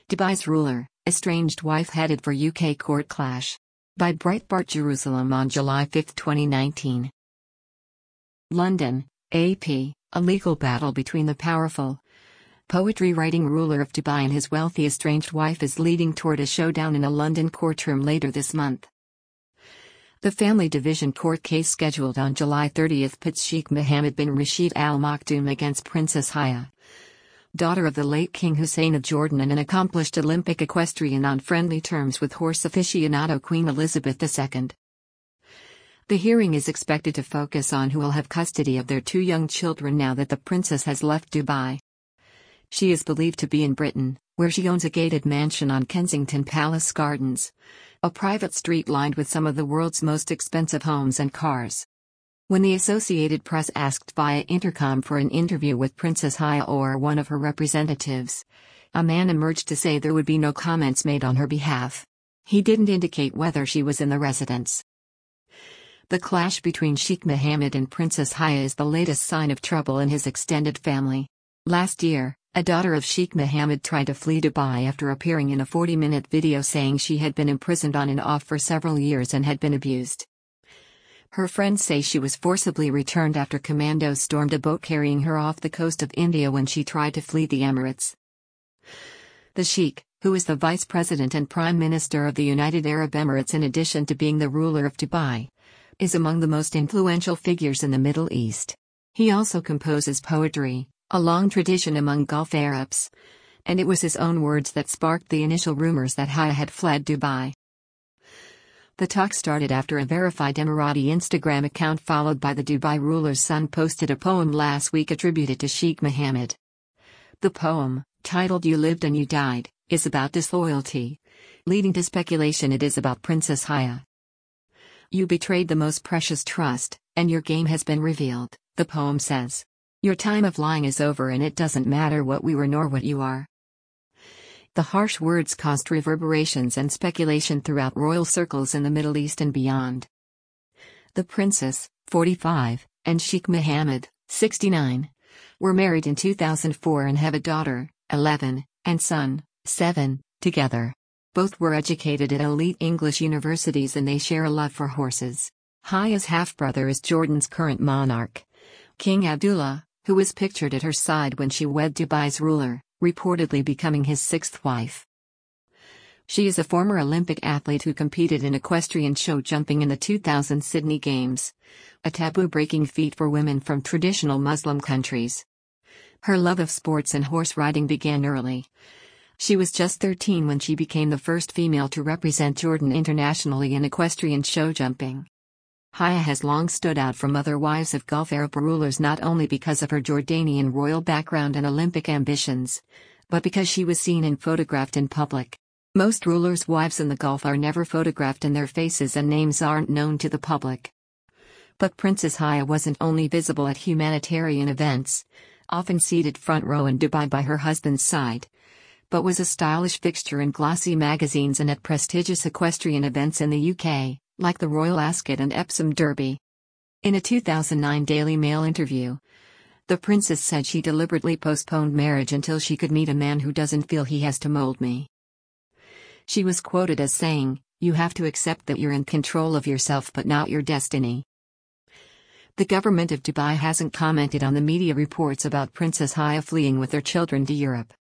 Dubai's ruler, estranged wife headed for UK court clash. By Breitbart Jerusalem on July 5, 2019. London, AP, a legal battle between the powerful poetry-writing ruler of Dubai and his wealthy estranged wife is leading toward a showdown in a London courtroom later this month. The family division court case scheduled on July 30 pits Sheikh Mohammed bin Rashid Al Maktoum against Princess Haya, daughter of the late King Hussein of Jordan and an accomplished Olympic equestrian, on friendly terms with horse aficionado Queen Elizabeth II. The hearing is expected to focus on who will have custody of their two young children now that the princess has left Dubai. She is believed to be in Britain, where she owns a gated mansion on Kensington Palace Gardens, a private street lined with some of the world's most expensive homes and cars. When the Associated Press asked via intercom for an interview with Princess Haya or one of her representatives, a man emerged to say there would be no comments made on her behalf. He didn't indicate whether she was in the residence. The clash between Sheikh Mohammed and Princess Haya is the latest sign of trouble in his extended family. Last year, a daughter of Sheikh Mohammed tried to flee Dubai after appearing in a 40-minute video saying she had been imprisoned on and off for several years and had been abused. Her friends say she was forcibly returned after commandos stormed a boat carrying her off the coast of India when she tried to flee the Emirates. The Sheikh, who is the Vice President and Prime Minister of the United Arab Emirates in addition to being the ruler of Dubai, is among the most influential figures in the Middle East. He also composes poetry, a long tradition among Gulf Arabs, and it was his own words that sparked the initial rumors that Haya had fled Dubai. The talk started after a verified Emirati Instagram account followed by the Dubai ruler's son posted a poem last week attributed to Sheikh Mohammed. The poem, titled You Lived and You Died, is about disloyalty, leading to speculation it is about Princess Haya. You betrayed the most precious trust, and your game has been revealed, the poem says. Your time of lying is over and it doesn't matter what we were nor what you are. The harsh words caused reverberations and speculation throughout royal circles in the Middle East and beyond. The princess, 45, and Sheikh Mohammed, 69, were married in 2004 and have a daughter, 11, and son, 7, together. Both were educated at elite English universities and they share a love for horses. Haya's half-brother is Jordan's current monarch, King Abdullah, who was pictured at her side when she wed Dubai's ruler, reportedly becoming his sixth wife. She is a former Olympic athlete who competed in equestrian show jumping in the 2000 Sydney Games, a taboo-breaking feat for women from traditional Muslim countries. Her love of sports and horse riding began early. She was just 13 when she became the first female to represent Jordan internationally in equestrian show jumping. Haya has long stood out from other wives of Gulf Arab rulers not only because of her Jordanian royal background and Olympic ambitions, but because she was seen and photographed in public. Most rulers' wives in the Gulf are never photographed and their faces and names aren't known to the public. But Princess Haya wasn't only visible at humanitarian events, often seated front row in Dubai by her husband's side, but was a stylish fixture in glossy magazines and at prestigious equestrian events in the UK, like the Royal Ascot and Epsom Derby. In a 2009 Daily Mail interview, the princess said she deliberately postponed marriage until she could meet a man who doesn't feel he has to mold me. She was quoted as saying, "You have to accept that you're in control of yourself but not your destiny." The government of Dubai hasn't commented on the media reports about Princess Haya fleeing with their children to Europe.